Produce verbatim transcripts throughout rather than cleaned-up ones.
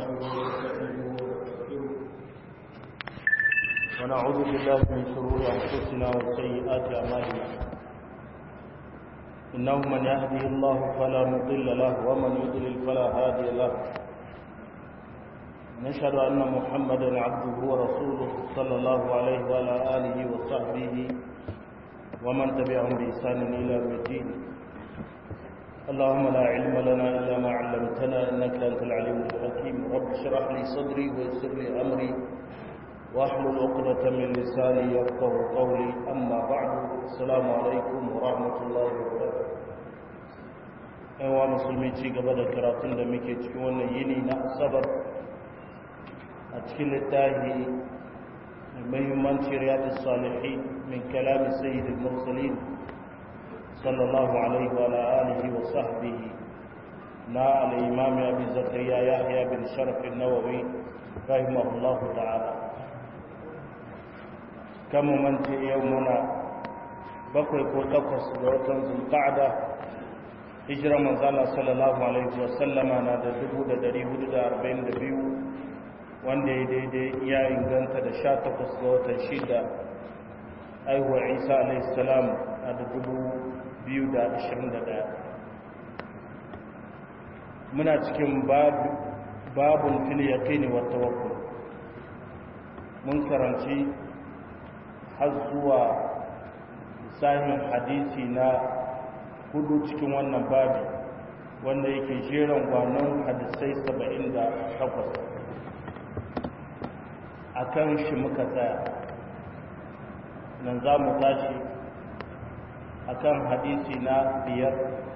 ونستعينه ونستغفره ونعوذ بالله من شرور أنفسنا وسيئات أعمالنا إنه من يهده الله فلا مضل له ومن يضلل فلا هادي له نشهد أن محمدا عبده ورسوله صلى الله عليه وعلى آله وصحبه ومن تبعهم بإحسان إلى يوم الدين اللهم لا علم لنا إلا ما علمتنا إنك أنت العليم الحكيم رب اشرح لي صدري ويسر لي أمري واحلل عقدة من لساني يفقهوا قولي أما بعد السلام عليكم ورحمة الله وبركاته أيها المسلمين ci gaba da karatun da muke cikin wannan yini na asabar a cikin littafi muhimmanci riyadus salihin min kalam sayyidil mursalin صلى الله عليه وعلى آله وصحبه نا الإمام أبي زكريا يحيى بن شرف النووي رحمه الله تعالى كم من يومنا بقي كوتقص دوتن ذو القعدة هجرة من صلى الله عليه وسلم أنا دبو دا دري هدو دا أربعين دبيو وان دي دي دي يا إنغانت دا شاتقص دوتن شيدا أيوة عيسى عليه السلام هذا دبو biyu da ashirin da ɗaya muna cikin babun fil yaqini wa tawakkul mun karanci har zuwa sahihin hadisi na hudu cikin wannan babi wanda yake jeran gwanon hadisai saba'in da takwas a kan shi muka tsaya nan za mu tashi akan hadisi na biyar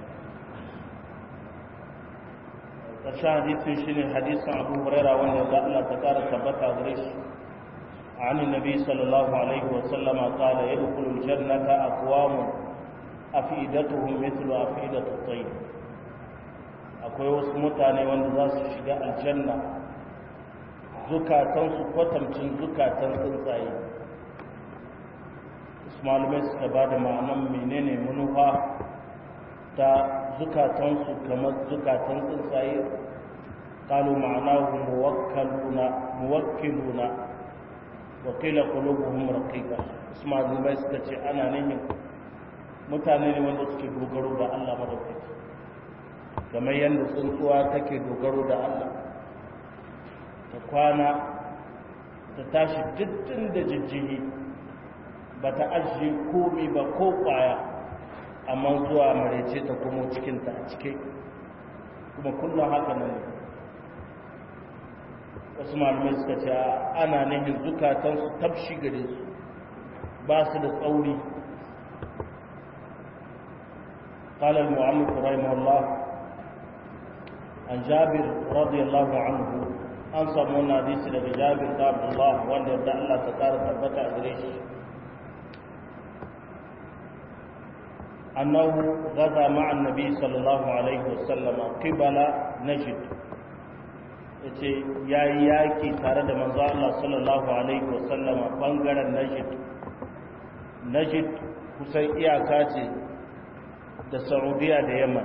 ƙarshen hadisin shi ne hadisin abu huraira wanda da Allah ta ƙara tabbata gare shi عن النبي صلى الله عليه وسلم قال يدخل الجنة أقوام أفئدتهم مثل أفئدة الطير akwai wasu mutane wanda za su shiga aljanna zukatansu kwatamcin zukatan tsuntsaye malamai suka ba da ma'anan menene manufa ta zukatansu kamar zukatan tsuntsaye kalu ma'anahu muwakkaluna muwakkiluna wa qila qulubuhum raqiqa malamai suka ce ana nufin mutane ne wanda suke dogaro da Allah madaukaki kamar yadda tsuntsuwa take dogaro da Allah ta kwana ta tashi diddin da jijjigi ba ta ajiye komi ba ko kwaya amma zuwa marece ta kuma cikinta a cike kuma kullum haka nan ne wasu malamai suka ce ana nihin zukatansu tafshi gare su ba su da tsauri قال المؤلف رحمه الله عن جابر رضي الله عنه أنصر من حديث جابر بن عبد الله وأن يبدأ الله تعالى ثبت أدريش أنه غزا مع النبي صلى الله عليه وسلم قبل نجد yace yayi yaki tare da manzo Allah sallallahu alaihi wasallama bangaren Najd Najd kusan iyaka ce da Saudiya da Yaman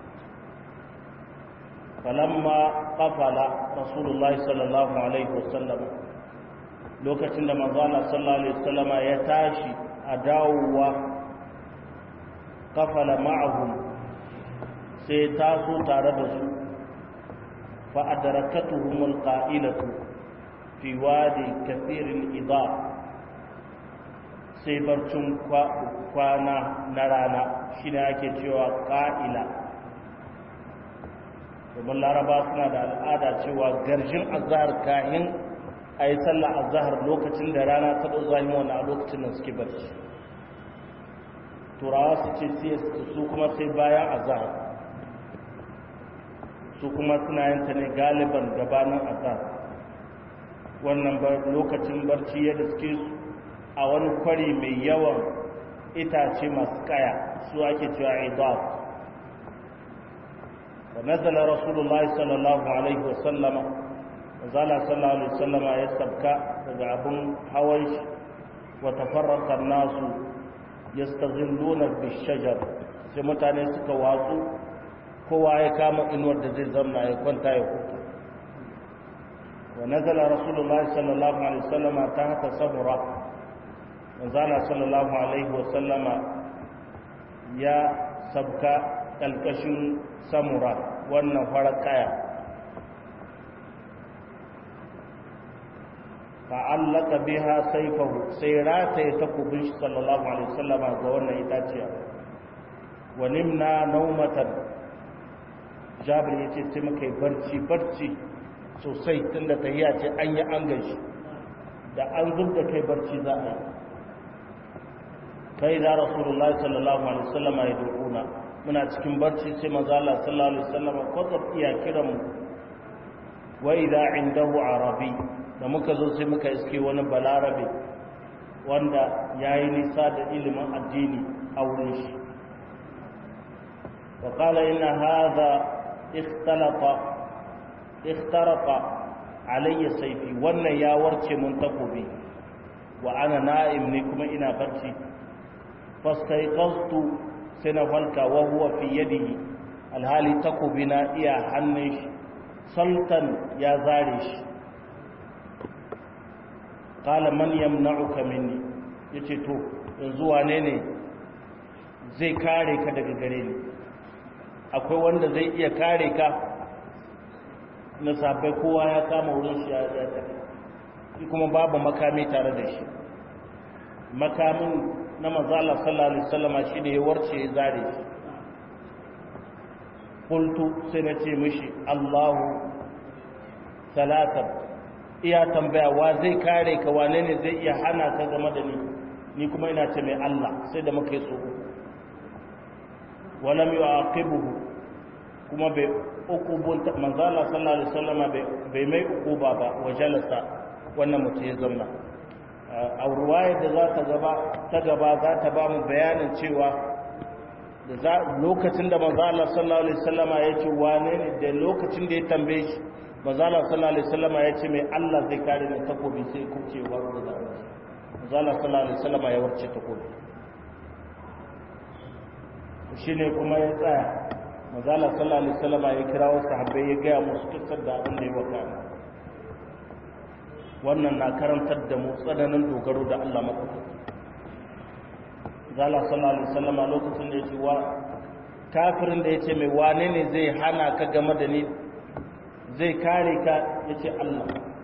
falamma qafala Rasulullah sallallahu alaihi wasallama lokacin da manzo Allah sallallahu alaihi wasallama ya tashi a dawowa kafala ma'ahum sai taso tare da su fa adrakatuhum alqa'ilatu fi wadi kathir al-idha sai barcin kwana na rana shine ake cewa qa'ila domin laraba suna da al'ada cewa garjin azhar kahin ayi sallah azhar lokacin da rana ta dau zahimi wannan a lokacin da suke barci turawa su ce su kuma sai bayan azhar su kuma suna yin ta ne galiban gabanin azhar wannan lokacin barci ya daske su a wani kwari mai yawan itace masu kaya su ake cewa idaf wa nazala rasulullahi sallallahu alaihi wasallam zala sallallahu alaihi wasallam ya sabka daga abun hawan shi wa tafarraqa nasu yastazilluna bishajar sai mutane suka watsu kowa ya kama inuwar da zai zama ya kwanta ya huta wa nazala rasulullahi sallallahu alaihi wasallama tahta samura manzala sallallahu alaihi wasallama ya sabka kalkashin samura wannan farar kaya fa'allaka biha sayfahu sai rataye takubin shi sallallahu alaihi wasallama ga wannan itaciya wa nimna naumatan jabir yace sai muka yi barci barci sosai tunda tahiya ce an yi an gaji da an zubda kai barci za a yi kai da rasulullahi sallallahu alaihi wasallama ya dukuna muna cikin barci sai manzo Allah sallallahu alaihi wasallama kwatsam iya kiran mu wa idha indahu arabi da muka zo sai muka iske wani balarabe wanda ya yi nisa da ilimin addini a wurin shi wa kala ina haza ikhtarafa alayya saifi wannan ya warce mun takobi wa ana na'im ne kuma ina barci fastaiqastu sai na falka wa huwa fi yadihi alhali takobi na iya hannun shi sultan ya zare shi qala man yamna'uka minni yace to yanzu wane ne zai kare ka daga gare ni akwai wanda zai iya kare ka na sabai kowa ya kama wurin shi ya tafi kuma babu makami tare da shi makamin na manzo Allah sallallahu alaihi wasallam shi ne ya warce ya zare shi qultu sai na ce mishi Allahu salatan iya tambaya wa zai kare ka wane ne zai iya hana ka game da ni ni kuma ina ce mai Allah sai da muka yi so walam yu'aqibuhu kuma bai uqubun manzo Allah sallallahu alaihi wasallam bai mai uquba ba wa jalasa wannan mutum ya zauna a ruwaya da za ta gaba ta gaba za ta ba mu bayanin cewa da lokacin da manzo Allah sallallahu alaihi wasallam ya ce wane ne da lokacin da ya tambaye shi manzala sallallahu alaihi wasallam ya ce mai Allah zai kare ni takobi sai kuce wa da zai manzala sallallahu alaihi wasallam ya warce takobi shine kuma ya tsaya manzala sallallahu alaihi wasallam ya kira wasu sahabbai ya ga musu kissar da abin da ya waka wannan na karantar da mu tsananin dogaro da Allah madaukaki manzala sallallahu alaihi wasallam lokacin da ya ce wa kafirin da ya ce mai wane ne zai hana ka game da ni zai kare ka ya ce Allah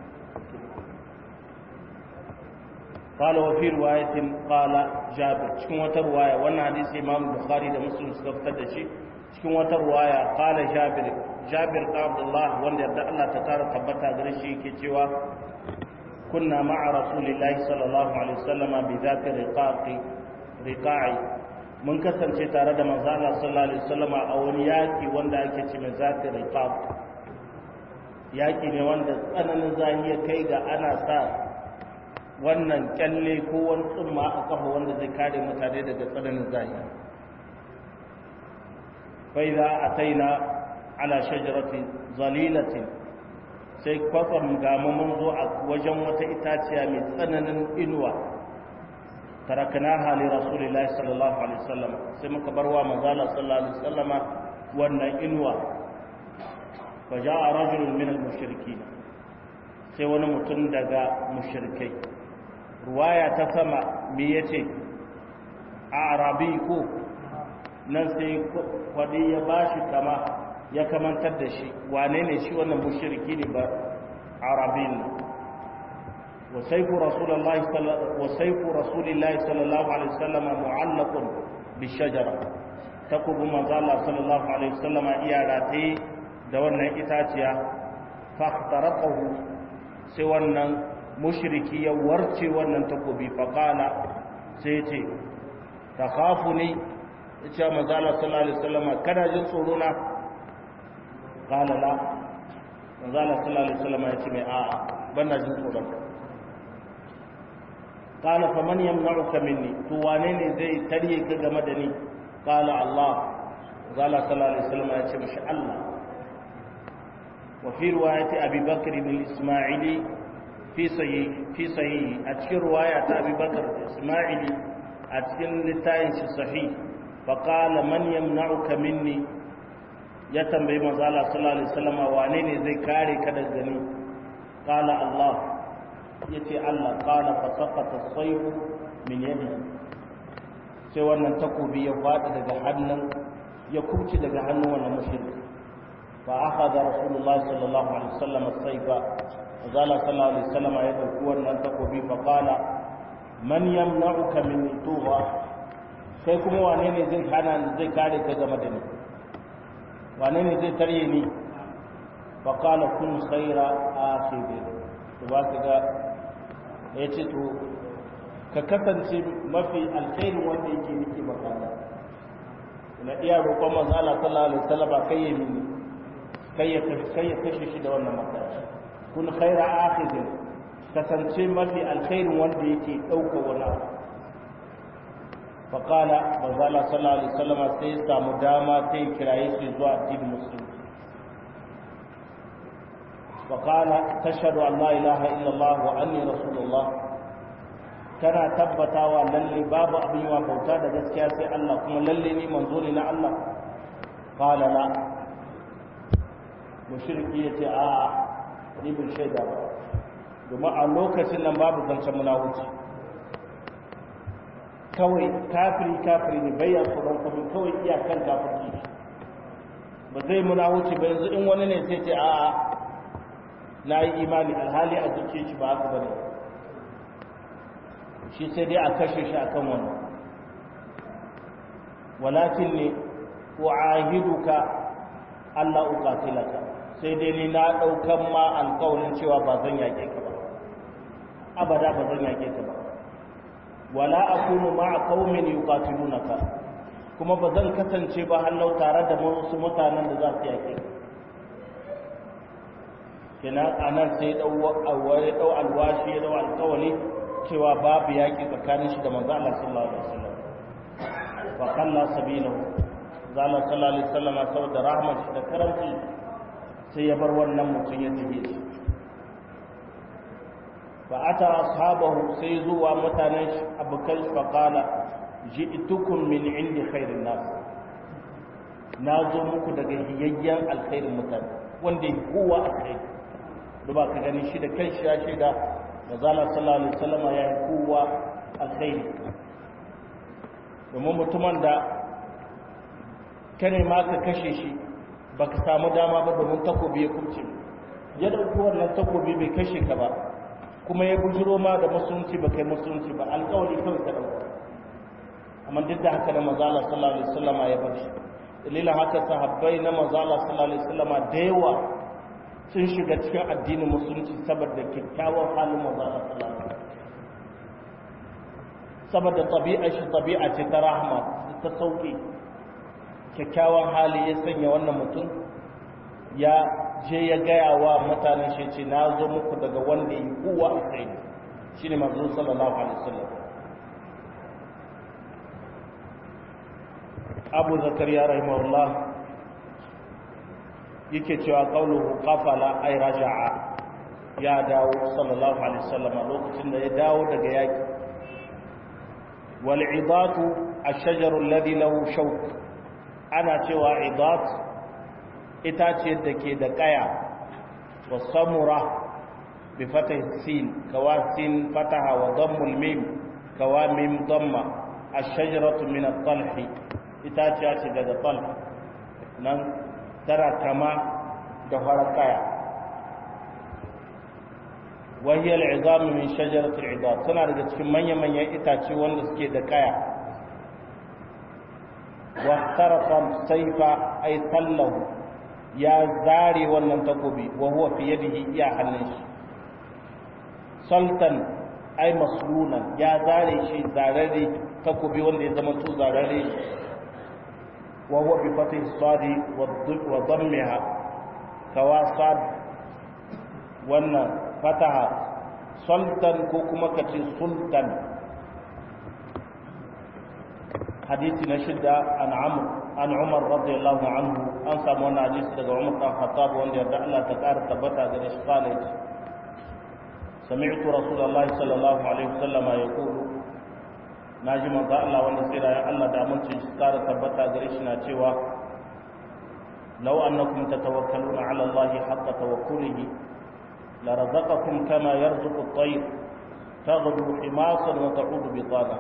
قال وفي رواية قال جابر cikin wata ruwaya wannan hadisi Imam Bukhari da Muslim suka fitar da shi cikin wata ruwaya qala Jabir Jabir bin Abdullah wanda yadda Allah ta tara tabbata gare shi yake cewa kunna ma'a rasulillahi sallallahu alaihi wasallam bi zati riqaqi riqa'i mun kasance tare da manzo Allah sallallahu alaihi wasallam a wani yaki wanda ake ce mai zati riqaq yaki ne wanda tsananin zahiya kai ga ana sa wannan kyalle ko wani tsumma a kafa wanda zai kare mutane daga tsananin zahiya fai za a taina ala shajarati zalilatin sai kwatsam gama mun zo a wajen wata itaciya mai tsananin inuwa tarakana hali rasulillahi sallallahu alaihi wasallam sai muka bar wa manzala sallallahu alaihi wasallam wannan inuwa fa jaa rajulun min al-mushrikin sai wani mutum daga mushrikai ruwaya ta sama me yace arabi ko nan sai kwadi ya bashi kama ya kamantar da shi wane ne shi wannan mushriki ne ba arabin wa sayfu rasulullahi sallallahu wa sayfu rasulillahi sallallahu alaihi wasallam mu'allaqun bi shajara takubu manzo Allah sallallahu alaihi wasallam iya rataye da wannan itaciya fa khtaraqahu sai wannan mushriki ya warce wannan takobi faqala sai ce takhafuni yace manzo Allah sallallahu alaihi wasallam kana jin tsoro na qala la manzo Allah sallallahu alaihi wasallam yace mai a'a bana jin tsoro qala faman yamna'uka minni to wane ne zai tarye ka game da ni qala Allah manzo Allah sallallahu alaihi wasallam yace mishi Allah wa fi riwayati Abi Bakr bin Isma'ili في صحيح في صحيح أذكر رواية أبي بكر إسماعيلي أذكر لتاين صحيح فقال من يمنعك مني يتنبي مزالة صلى الله عليه وسلم وانيني زي كاري كده زني qala Allah yace Allah qala fa saqata as-sayfu min yadi sai wannan takobi ya fadi daga hannun ya kubci daga hannun wannan mushriki fa akhadha rasulullah sallallahu alaihi wasallam as-sayfa azala sallallahu alaihi wasallam ya dauki wannan takobi fa qala man yamna'uka min tuwa sai kuma wane ne zai hana zai kare ka game da ni wane ne zai tare ni fa qala kun khayra akhidin to ba ka ga yace to ka kasance mafi alkhairin wanda yake nake makana ina iya roƙon manzo Allah sallallahu alaihi wasallam kai ya mini kai ya kai ya kashe shi da wannan makana kun khayra akhidin kasance mafi alkhairin wanda yake dauka wani faƙala manzala sallallahu alaihi wasallam sai ya samu dama sai ya kiraye shi zuwa addinin musulunci faƙala tashhadu an la ilaha illallah wa anni rasulullah kana tabbatawa lalle babu abin yawa bauta da gaskiya sai Allah kuma lalle ni manzo ne na Allah qala la mushriki yace a ni bin shaida ba domin a lokacin nan babu zancen munawuci kawai kafiri kafiri ne bayan tsoron kuma kawai iyakan kafirci ba zai muna wuce ba yanzu in wani ne sai ce a na yi imani alhali a zuciya shi ba haka bane shi sai dai a kashe shi akan wannan walakin ne wa'ahiduka Allah uqatilaka sai dai ni na daukan ma alƙawarin cewa ba zan yake ka ba abada ba zan yake ka ba wala akunu ma'a qaumin yuqatilunaka kuma bazan kasance ba hallau tare da wasu mutanen da za su yake kina anan sai dau awai dau alwashi dau alqawli cewa babu yaki tsakanin shi da manzo Allah sallallahu alaihi wasallam wa qalla sabilahu zalla sallallahu alaihi wasallam saboda rahmat da karamci sai ya bar wannan mutun ya tafi shi فأتى أصحابه سيزوا متانش أبكل فقال جئتكم من عند خير الناس نازو مكو دقى هيجيان الخير المتان واندي هو الخير لبا كغني شيدا كي شاشيدا وزال صلى الله عليه وسلم يا هو الخير domin mutumin da kane ma ka kashe shi baka samu dama ba domin takobi ya kubce ya dauki wannan takobi bai kashe ka ba kuma ya bujiro ma da musulunci ba kai musulunci ba alƙawari kawai ka dauka amma duk da haka na manzala sallallahu alaihi wasallam ya bar shi dalilin haka sahabbai na manzala sallallahu alaihi wasallam da yawa sun shiga cikin addinin musulunci saboda kyakkyawan halin manzala sallallahu alaihi wasallam saboda tabi'a shi tabi'a ce ta rahma ta sauki kyakkyawan hali ya sanya wannan mutum ya je ya gaya wa mutanen shi ce na zo muku daga wanda yi kowa a kai shi ne manzo sallallahu alaihi wasallam abu zakariya rahimahullah yake cewa qauluhu qafala ay raja'a ya dawo sallallahu alaihi wasallam lokacin da ya dawo daga yaki wal idatu ash-shajaru alladhi lahu shawk ana cewa idat itace da ke da kaya wa samura bi fatah sin kawasin fataha wa dammul mim kawamim damma ash-shajaratu min at-talh itace ce daga talh nan tara kama da farar kaya wahiyar izami min shajaratul idad suna daga cikin manya-manyan itace wanda suke da kaya wa tarafa saifa ay sallahu ya zare wannan takobi wa huwa fi yadihi ya hannun shi sultan ay maslunan ya zare shi zarare takobi wanda ya zama to zarare wa huwa bi fatih sadi wa dammiha kawasad wannan fataha sultan ko kuma kace sultan hadisi na shidda an amr an umar radiyallahu anhu an samu wannan hadisi daga umar dan khattab wanda yarda Allah ta kara tabbata ga shi kala yace sami'tu rasulullahi sallallahu alaihi wasallam yaqulu naji manzo Allah wanda sai da Allah da aminci shi kara tabbata ga shi na cewa law annakum tatawakkaluna ala Allah haqqa tawakkulihi لرزقكم كما يرزق الطير تغدو حماصا وتعود بطانا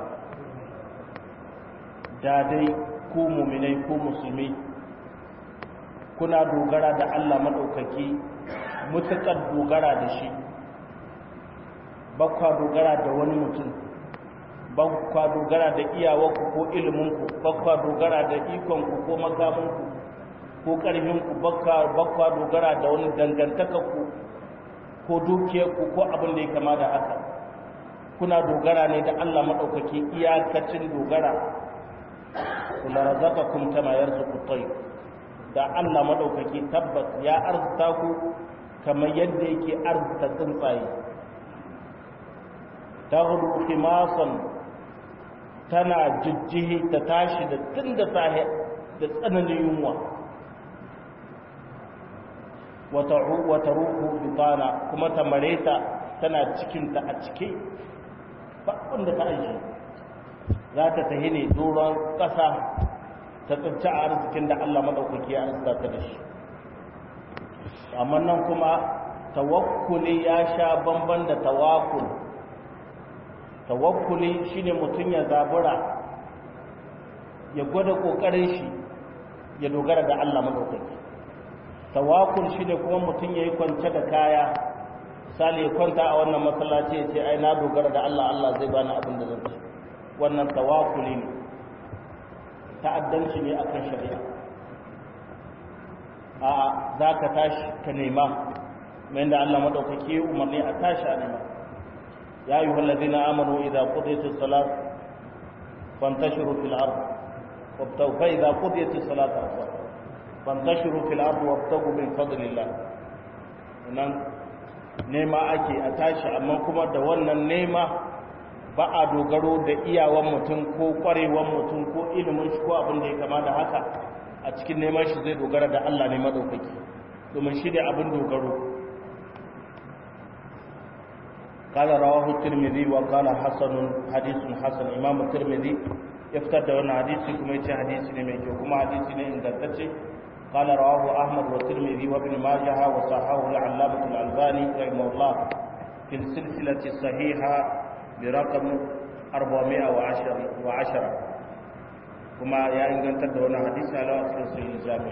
دادai ku mu'minai ku musulmi kuna dogara da Allah madaukaki mutakar dogara da shi bakwa dogara da wani mutum bakwa dogara da iyawarku ko iliminku bakwa dogara da ikonku ko makamanku ko ƙarfinku bakwa dogara da wani dangantakarku ko dukiyarku ko abin da ya kama da haka kuna dogara ne da Allah maɗaukaki iyakacin dogara kula razaqakum kama yarzuqu at-tayr da Allah maɗaukaki tabbas ya arzuta ku kamar yadda yake arzuta tsuntsaye taghdu khimasan tana jijjihi ta tashi da tunda sahi da tsananin yunwa wata ruhu bitana kuma ta mareta tana cikinta a cike baƙon da ta aiki za ta tahi ne doron ƙasa ta tsinci a arzikin da Allah maɗaukaki ya arzika ta da shi amma nan kuma tawakkuli ya sha bamban da tawakkul tawakkuli shine mutum ya zabura ya gwada ƙoƙarin shi ya dogara da Allah maɗaukaki tawakul shi ne kuma mutum ya yi kwance da kaya misali ya kwanta a wannan masallaci ya ce ai na dogara da Allah Allah zai bani abin da zan ci wannan tawakuli ne ta'addanci ne akan shari'a a za ka tashi ka nema mai da Allah madaukaki umarni a tashi a nema ya yi wallazina amanu idza qudiyatis salat fantashiru fil ard wabtagu fa idza qudiyatis salat fantashiru fil ardi wabtagu min fadlillah nan nema ake a tashi amma kuma da wannan nema ba a dogaro da iyawan mutum ko kwarewan mutum ko ilimin shi ko abin da ya kama da haka a cikin neman shi zai dogara da Allah ne madaukaki domin shi ne abin dogaro قال رواه الترمذي وقال حسن حديث حسن امام الترمذي يفتر ده wannan hadisi kuma yace hadisi ne mai kyau kuma hadisi ne ingantacce قال رواه أحمد والترمذي وابن ماجه وصححه العلامة الألباني رحمه الله في السلسلة الصحيحة برقم أربعمائة وعشرة كما يا إن كنت دون حديث على أصل الجامع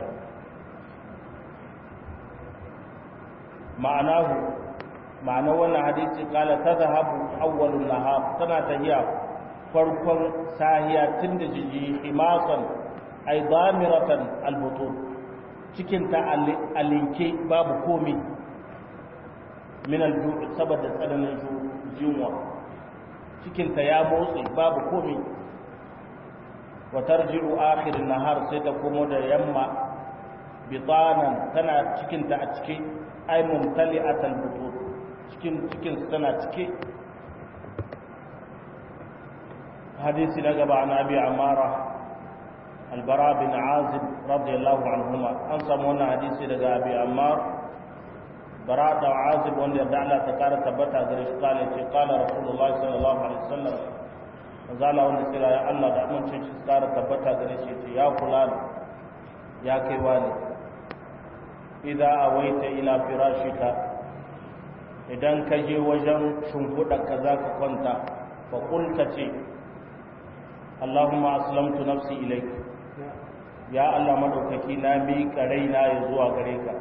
معناه معنى وانا حديث قال تذهب أول النهار تناتهيا فرقا ساهية تندجي حماصا أي ضامرة البطون cikinta a linke babu komi min alju'i saboda tsananin jinwa cikinta ya motsi babu komi wa tarji'u akhir an-nahar sai ta komo da yamma bitanan tana cikinta a cike ay mumtali'atal butun cikin cikin tana cike hadisi na gaba an abi amara البراء بن عازب رضي الله عنهما أنصم هنا حديثي لغا أبي عمار براء بن عازب وان يدع لا تكار تبتع ذريش قال قال رسول الله صلى الله عليه وسلم وزال وان يسير يا الله دعمون شنش تكار تبتع ذريش يا فلان يا كيواني إذا أويت إلى فراشك إذن كجي وجن شنفدك كذاك كنت فقلت اللهم أسلمت نفسي إليك ya Allah madaukaki na miƙa raina ya zuwa gare ka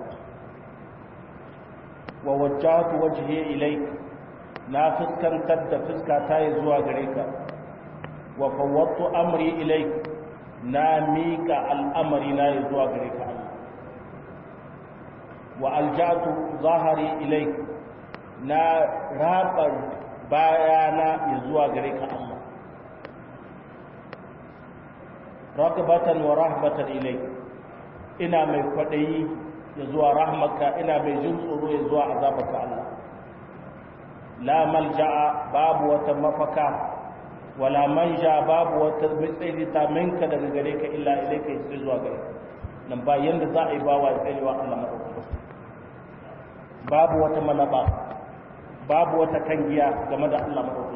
wa wajjahtu wajhi ilayk na fuskantar da fuskata ya zuwa gare ka wa fawwadtu amri ilayk na miƙa al'amari na ya zuwa gare ka Allah wa alja'tu zahari ilayk na raba bayana ya zuwa gare ka Allah rakabatan wa rahbatan ilai ina mai kwadayi ya zuwa rahmaka ina mai jin tsoro ya zuwa azabaka Allah la malja'a babu wata mafaka wala manja babu wata mitsayi ta minka daga gare ka illa ilaika sai zuwa gare nan ba yanda za a yi bawa tsayewa Allah madaukaki babu wata malaba babu wata kangiya game da Allah madaukaki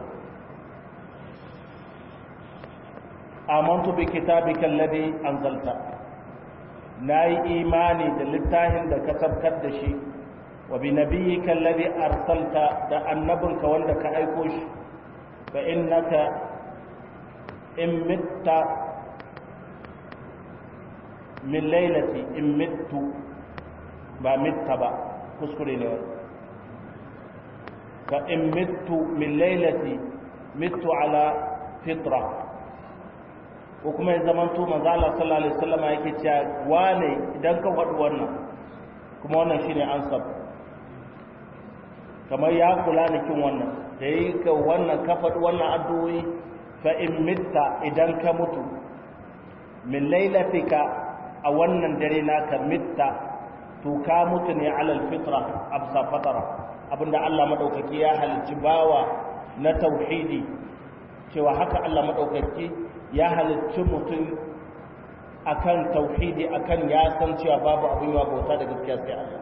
amantu bi kitabika alladhi anzalta nayi imani da littafin da ka sabkar da shi wa bi nabiyyika alladhi arsalta da annabinka wanda ka aiko shi fa innaka in mitta min lailati in mittu ba mitta ba kuskure ne fa in mittu min lailati mittu ala fitra ko kuma ya zamanto manzo Allah sallallahu alaihi wasallam yake cewa wane idan ka faɗi wannan kuma wannan shine ansab kamar ya kula da kin wannan da yi ka wannan ka faɗi wannan addu'o'i fa in mitta idan ka mutu min lailatika a wannan dare naka mitta to ka mutu ne alal fitra absa fatara abinda Allah madaukaki ya halicci bawa na tauhidi cewa haka Allah madaukaki ya halicci mutum akan tauhidi akan ya san cewa babu abin yawa bauta da gaskiya sai Allah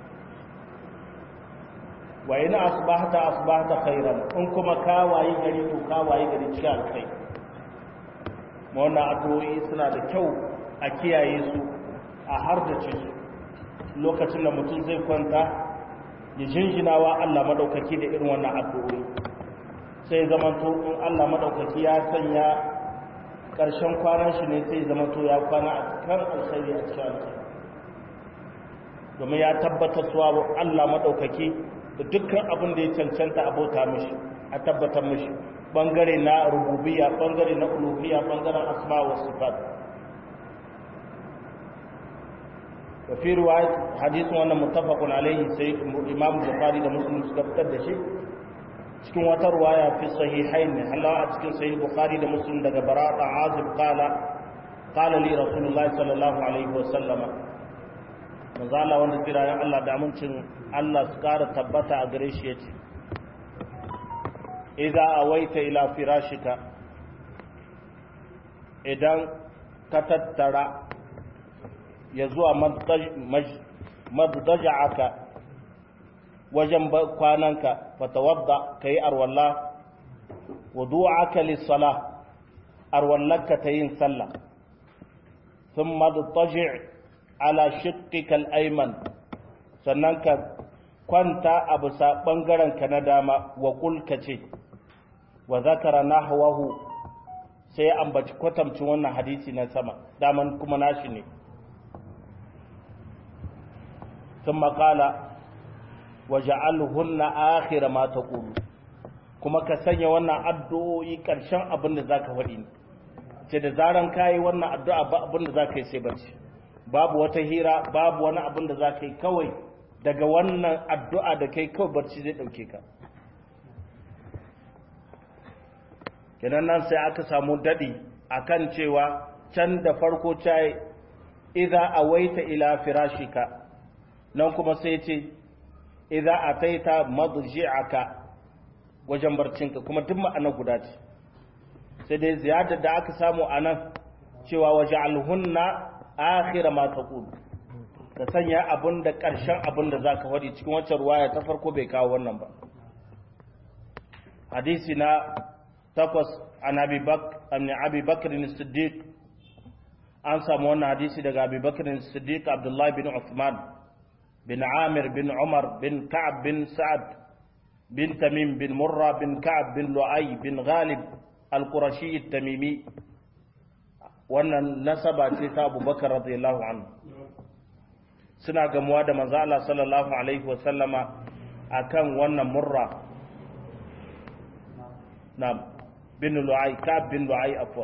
wa ina asbahta asbahta khairan in kuma ka wayi gari to ka wayi gari cikin alkhairi mu wannan addu'o'i suna da kyau a kiyaye su a hardace su lokacin da mutum zai kwanta ya jinjinawa Allah madaukaki da irin wannan addu'o'i sai zamanto in Allah madaukaki ya sanya ƙarshen kwanan shi ne sai zamanto ya kwana a kan alkhairi a cikin alkhairi domin ya tabbatar suwa Allah madaukaki da dukkan abin da ya cancanta abota mishi a tabbatar mishi bangare na rububiyya bangare na uluhiyya bangaren asma wa sifat wa fi riwayat hadithun wannan muttafaqun alayhi sai Imam Bukhari da Muslim suka fitar da shi cikin wata ruwaya fi sahihain Allah a cikin sahih Bukhari da Muslim daga Bara'at Azib qala qala li Rasulullah sallallahu alaihi wa sallama manzo Allah wanda kirayen Allah da amincin Allah su kara tabbata a gare shi yace idza awaita ila firashika idan ka tattara ya zuwa madaja'aka wajen kwananka fatawadda kai arwalla wudu'aka lis-salah arwallaka tayin sallah thumma taji' ala shiqqika al-ayman sannan ka kwanta a bisa bangaren ka na dama wa kulka ce wa zakara nahwahu sai ambaci kwatamcin wannan hadisi na sama daman kuma nashi ne ثم قال وجعلهن آخر ما تقول kuma ka sanya wannan addu'o'i ƙarshen abin da zaka faɗi ne ce da zaran kai wannan addu'a ba abin da zaka yi sai barci babu wata hira babu wani abin da zaka yi kawai daga wannan addu'a da kai kawai barci zai dauke ka kenan nan sai aka samu dadi akan cewa can da farko cai idza awaita ila firashika nan kuma sai ce idza ataita madji'aka wajen barcinka kuma duk ma'ana guda ce sai dai ziyadar da aka samu anan cewa waja'alhunna akhir ma taqul ka sanya abun da karshen abun da zaka wadi cikin wacce ruwaya ta farko bai kawo wannan ba hadisi na takwas an abi bakr an abi bakr as-siddiq an samu wannan hadisi daga abi bakr as-siddiq abdullah bin uthman bin Amir bin Umar bin Ka'ab bin Sa'ad bin Tamim bin Murra bin Ka'ab bin Lu'ay bin Ghalib al-Qurashi at-Tamimi wannan nasaba ce ta Abu Bakar radiyallahu anhu suna gamuwa da manzo Allah sallallahu alaihi wa sallama akan wannan Murra na bin Lu'ay Ka'ab bin Lu'ay afwan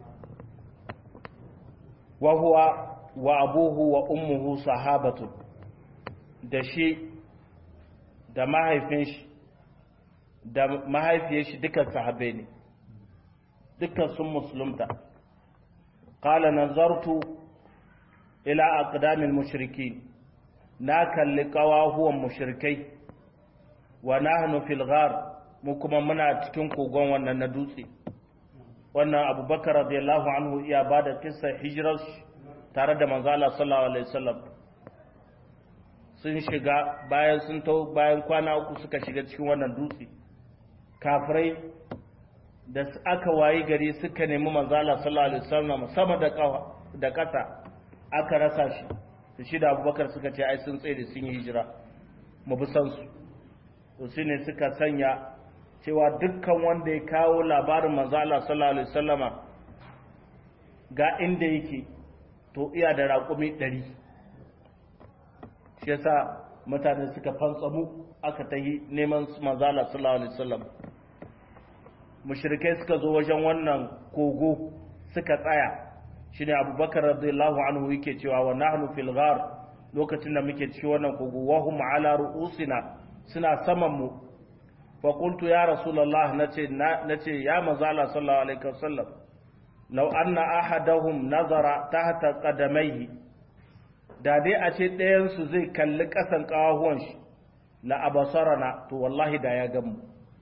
wa huwa wa abuhu wa ummuhu sahabatu da shi da mahaifin shi da mahaifiyar shi dukkan sahabbai ne dukkan sun musulunta qala nazartu ila aqdamil mushrikin na kalli qawahuwan mushrikai wa nahnu fil ghar mu kuma muna cikin kogon wannan na dutse wannan abubakar radiyallahu anhu ya bada kissa hijrar tare da manzo Allah sallallahu alaihi wasallam sun shiga bayan sun tau bayan kwana uku suka shiga cikin wannan dutse kafirai da aka wayi gari suka nemi manzo Allah sallallahu alaihi wasallam sama da kawa da kasa aka rasa shi su shi da Abubakar suka ce ai sun tsere sun yi hijira mu bi san su to shine suka sanya cewa dukkan wanda ya kawo labarin manzo Allah sallallahu alaihi wasallama ga inda yake to iya da raƙumi ɗari shi yasa mutane suka fantsamu aka tahi neman manzo Allah sallallahu alaihi wasallam mushrikai suka zo wajen wannan kogo suka tsaya shine Abubakar radiyallahu anhu yake cewa wa nahnu fil ghar lokacin da muke cikin wannan kogo wa hum ala ru'usina suna saman mu fa qultu ya rasulullah nace nace ya manzo Allah sallallahu alaihi wasallam law anna ahadahum nazara tahta qadamayhi da dai a ce ɗayan su zai kalli ƙasan ƙawahuwan shi la abasarana to wallahi da ya gamu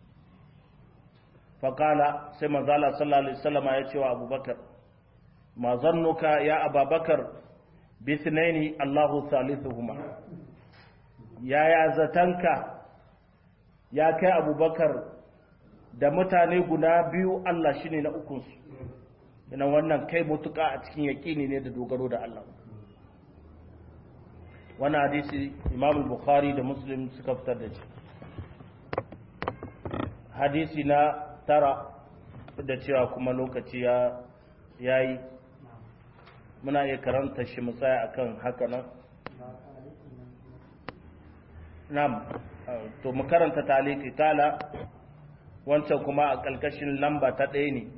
fa qala sai manzo Allah sallallahu alaihi wasallam ya ce wa Abubakar ma zannuka ya Abubakar bisnaini Allahu salisuhuma yaya zatanka ya kai Abubakar da mutane guda biyu Allah shine na ukun su ina wannan kai mutuka a cikin yaqini ne da dogaro da Allah wannan hadisi Imam Bukhari da Muslim suka fitar da shi hadisi na tara da cewa kuma lokaci ya yayi muna iya karanta shi mu tsaya akan haka nan na'am to mu karanta taliki tala wancan kuma a kalkashin lamba ta ɗaya ne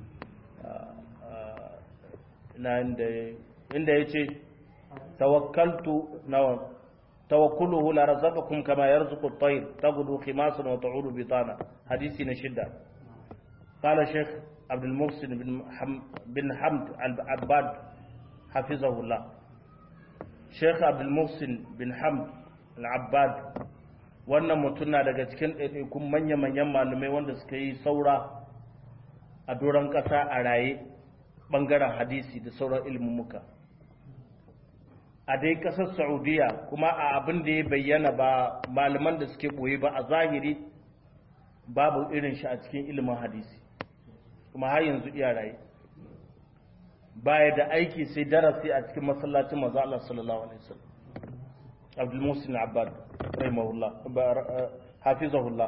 na inda inda yace tawakkaltu nawa tawakkuluhu la razaqakum kama yarzuqu at-tayr taghdu khimasan wa ta'udu bitana hadisi na shidda qala shaykh abdul muhsin bin hamd al-abbad hafizahullah shaykh abdul muhsin bin hamd al-abbad wannan mutum na daga cikin ɗaiɗaikun manya-manyan malamai wanda suka yi saura a doron ƙasa a raye ɓangaren hadisi da sauran ilmummuka a dai ƙasar saudiya kuma a abin da ya bayyana ba malaman da suke ɓoye ba a zahiri babu irin shi a cikin ilimin hadisi kuma har yanzu iya raye baya da aiki sai darasi a cikin masallacin manzo Allah sallallahu alaihi wasallam Abdul Muhsin Abbad rahimahullah hafizahullah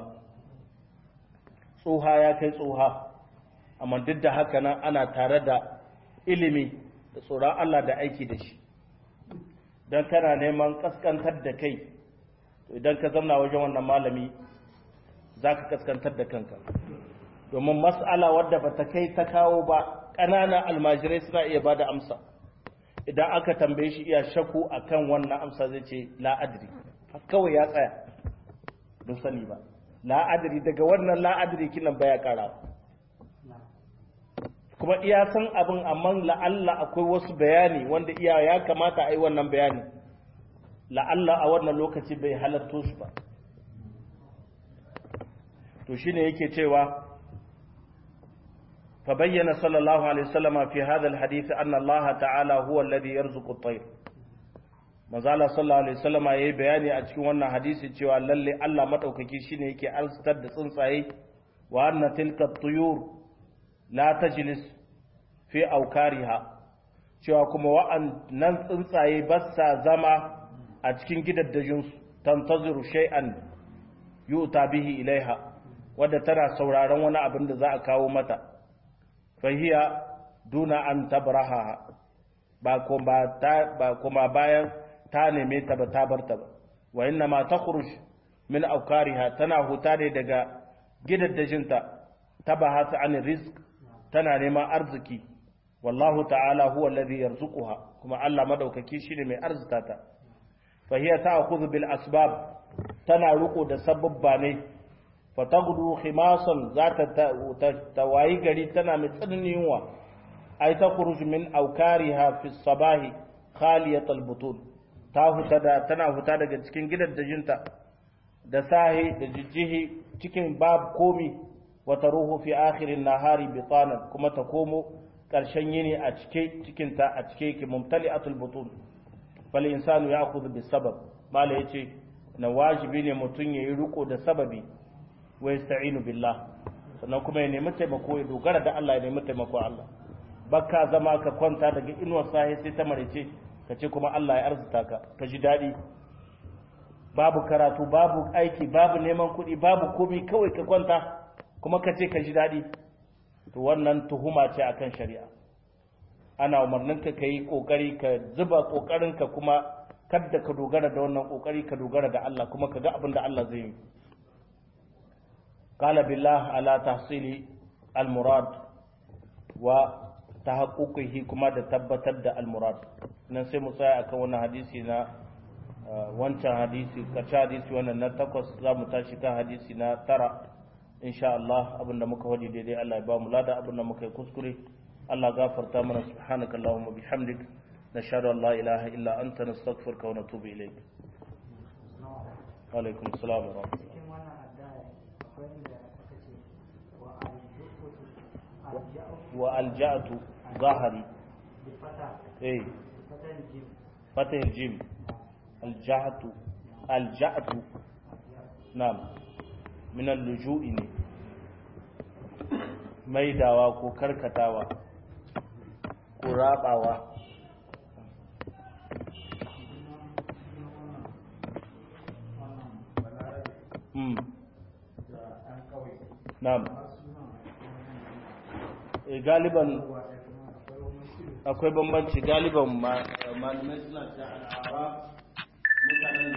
tsoha ya kai tsoha amma duk da haka nan ana tare da ilimi da tsoron Allah da aiki da shi don kana neman kaskantar da kai idan ka zamna wajen wannan malami za ka kaskantar da kanka domin mas'ala wadda ba ta kai ta kawo ba ƙananan almajirai suna iya ba da amsa idan aka tambaye shi iya shaku akan wannan amsa zai ce la'adiri kawai ya tsaya don sani ba la'adiri daga wannan la'adiri kinan baya kara kuma iya san abin amma la'alla akwai wasu bayani wanda iya ya kamata a yi wannan bayani la'alla a wannan lokaci bai halarto su ba to shine yake cewa fa bayyana sallallahu alaihi wasallama fi hadha alhadith anna Allah ta'ala huwa alladhi yarzuqu at-tayr manzo Allah sallallahu alaihi wasallama yayi bayani a cikin wannan hadisi cewa lalle Allah madaukaki shine yake alstar da tsuntsaye wa anna tilka at-tuyur la tajlis fi aukariha cewa kuma wa'annan tsuntsaye ba sa zama a cikin gidaddajinsu tantaziru shay'an yu'ta bihi ilaiha wadda tana sauraron wani abin da za a kawo mata fahiya duna an tabraha ba kuma ba kuma bayan ta neme ta ba ta barta ba wa inna ma takhruj min aukariha tana huta ne daga gidaddajinta tabahata an rizq tana neman arziki wallahu ta'ala huwa alladhi yarzuquha kuma Allah madaukaki shine mai arzuta ta fa hiya ta'khudhu bil asbab tana ruko da sababba ne fa taghdu khimasan zata tawayi gari tana mai tsananin yunwa ay takhruj min awkariha fi sabahi khaliyat al butun ta huta da tana huta daga cikin gidaddajinta da sahi da jijjihi cikin bab komi wata ruhu fi akhirin nahari bitanan kuma ta komo ƙarshen yini a cike cikinta a cike ki mumtali'atul butun fal insanu ya'khudhu bis sabab mala yace na wajibi ne mutun yayi riko da sababi wa yasta'inu billah sannan kuma ya nemi taimako ya dogara da Allah ya nemi taimako Allah baka zama ka kwanta daga inuwar sahi sai ta marice ka ce kuma Allah ya arzuta ka ka ji dadi babu karatu babu aiki babu neman kuɗi babu komai kawai ka kwanta kuma ka ce ka ji daɗi to wannan tuhuma ce akan shari'a ana umarninka ka yi ƙoƙari ka zuba ƙoƙarinka kuma kadda ka dogara da wannan ƙoƙari ka dogara da Allah kuma ka ga abin da Allah zai yi qala billah ala tahsili al-murad wa tahaqquqihi kuma da tabbatar da al-murad nan sai mu tsaya akan wannan hadisi na wancan hadisi karshe hadisi wannan na takwas za mu tashi kan hadisi na tara insha Allah abinda muka wadi daidai Allah ya ba mu lada abinda muka yi kuskure Allah gafarta mana subhanaka allahumma bihamdik nashhadu an la ilaha illa anta nastaghfiruka wa natubu ilayk wa alaikum assalam wa rahmatullah wa alja'tu zahari eh fatah aljim alja'tu alja'tu na'am min al-luju'i ne maidawa ko karkatawa ko rabawa mm na'am e galiban akwai bambanci galiban malamai suna ta al'ara mutanen